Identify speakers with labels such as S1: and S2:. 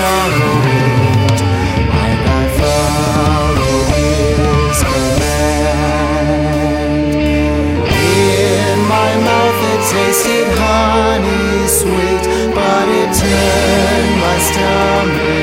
S1: sorrow, and I followed his command. In my mouth it tasted honey sweet, but it turned my stomach